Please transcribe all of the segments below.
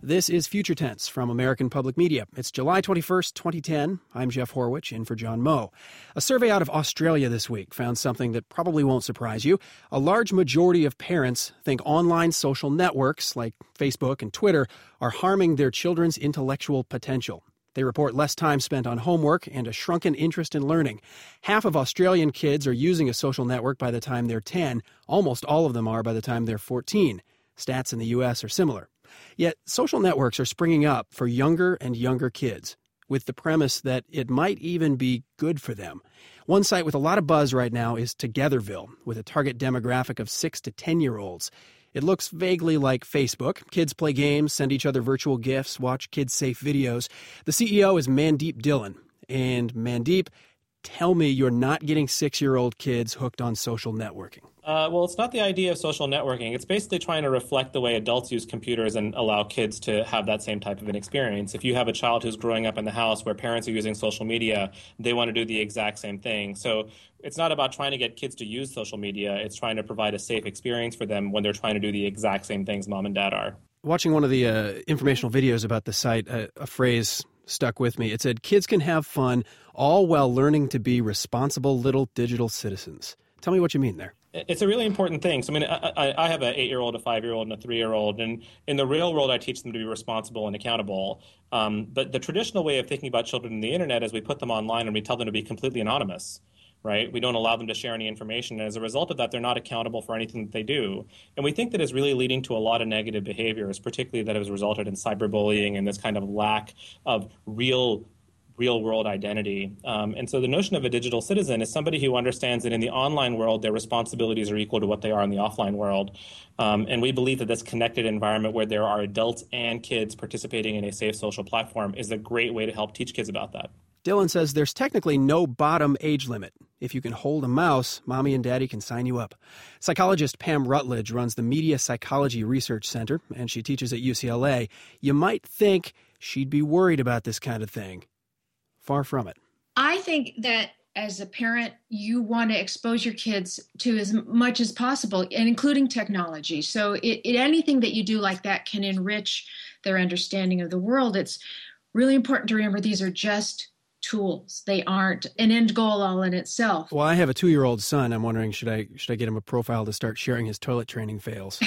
This is Future Tense from American Public Media. It's July 21st, 2010. I'm Jeff Horwich, in for John Moe. A survey out of Australia this week found something that probably won't surprise you. A large majority of parents think online social networks like Facebook and Twitter are harming their children's intellectual potential. They report less time spent on homework and a shrunken interest in learning. Half of Australian kids are using a social network by the time they're 10. Almost all of them are by the time they're 14. Stats in the U.S. are similar. Yet social networks are springing up for younger and younger kids, with the premise that it might even be good for them. One site with a lot of buzz right now is Togetherville, with a target demographic of 6 to 10-year-olds. It looks vaguely like Facebook. Kids play games, send each other virtual gifts, watch kids-safe videos. The CEO is Mandeep Dhillon. And Mandeep, tell me you're not getting 6-year-old kids hooked on social networking. Well, it's not the idea of social networking. It's basically trying to reflect the way adults use computers and allow kids to have that same type of an experience. If you have a child who's growing up in the house where parents are using social media, they want to do the exact same thing. So it's not about trying to get kids to use social media. It's trying to provide a safe experience for them when they're trying to do the exact same things mom and dad are. Watching one of the informational videos about the site, a phrase stuck with me. It said, kids can have fun all while learning to be responsible little digital citizens. Tell me what you mean there. It's a really important thing. So, I have an 8-year-old, a 5-year-old, and a 3-year-old. And in the real world, I teach them to be responsible and accountable. But the traditional way of thinking about children in the internet is we put them online and we tell them to be completely anonymous, right? We don't allow them to share any information. And as a result of that, they're not accountable for anything that they do. And we think that is really leading to a lot of negative behaviors, particularly that has resulted in cyberbullying and this kind of lack of real-world identity. And so the notion of a digital citizen is somebody who understands that in the online world, their responsibilities are equal to what they are in the offline world. And we believe that this connected environment where there are adults and kids participating in a safe social platform is a great way to help teach kids about that. Dhillon says there's technically no bottom age limit. If you can hold a mouse, mommy and daddy can sign you up. Psychologist Pam Rutledge runs the Media Psychology Research Center, and she teaches at UCLA. You might think she'd be worried about this kind of thing. Far from it. I think that as a parent, you want to expose your kids to as much as possible, and including technology. So anything that you do like that can enrich their understanding of the world. It's really important to remember these are just tools. They aren't an end goal all in itself. Well, I have a 2-year-old son. I'm wondering, should I get him a profile to start sharing his toilet training fails?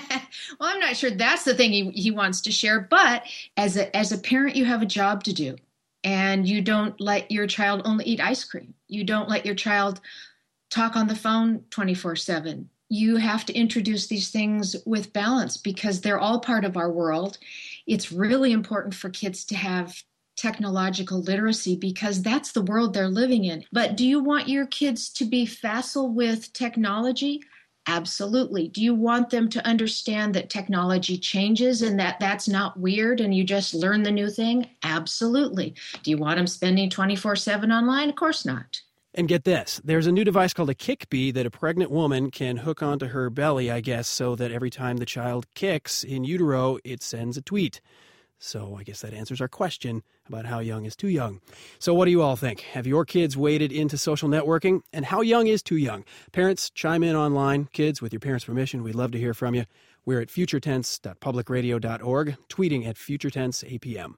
Well, I'm not sure that's the thing he wants to share. But as a parent, you have a job to do. And you don't let your child only eat ice cream. You don't let your child talk on the phone 24/7. You have to introduce these things with balance because they're all part of our world. It's really important for kids to have technological literacy because that's the world they're living in. But do you want your kids to be facile with technology? Absolutely. Do you want them to understand that technology changes and that that's not weird and you just learn the new thing? Absolutely. Do you want them spending 24/7 online? Of course not. And get this, there's a new device called a Kickbee that a pregnant woman can hook onto her belly, I guess, so that every time the child kicks in utero, it sends a tweet. So I guess that answers our question about how young is too young. So what do you all think? Have your kids waded into social networking? And how young is too young? Parents, chime in online. Kids, with your parents' permission, we'd love to hear from you. We're at futuretense.publicradio.org, tweeting at futuretenseapm.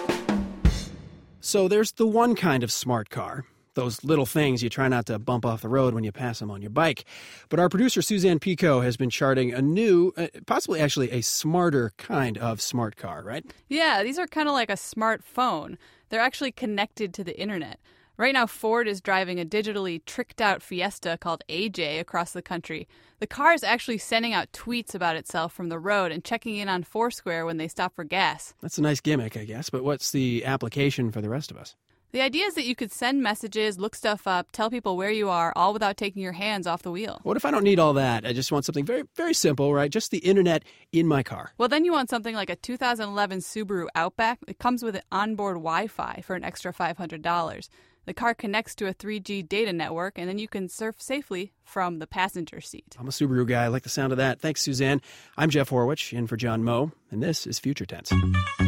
So there's the one kind of smart car. Those little things you try not to bump off the road when you pass them on your bike. But our producer, Suzanne Pico, has been charting a new, possibly actually a smarter kind of smart car, right? Yeah, these are kind of like a smartphone. They're actually connected to the internet. Right now, Ford is driving a digitally tricked-out Fiesta called AJ across the country. The car is actually sending out tweets about itself from the road and checking in on Foursquare when they stop for gas. That's a nice gimmick, I guess, but what's the application for the rest of us? The idea is that you could send messages, look stuff up, tell people where you are, all without taking your hands off the wheel. What if I don't need all that? I just want something very, very simple, right? Just the internet in my car. Well, then you want something like a 2011 Subaru Outback. It comes with onboard Wi-Fi for an extra $500. The car connects to a 3G data network, and then you can surf safely from the passenger seat. I'm a Subaru guy. I like the sound of that. Thanks, Suzanne. I'm Jeff Horwich, in for John Moe, and this is Future Tense.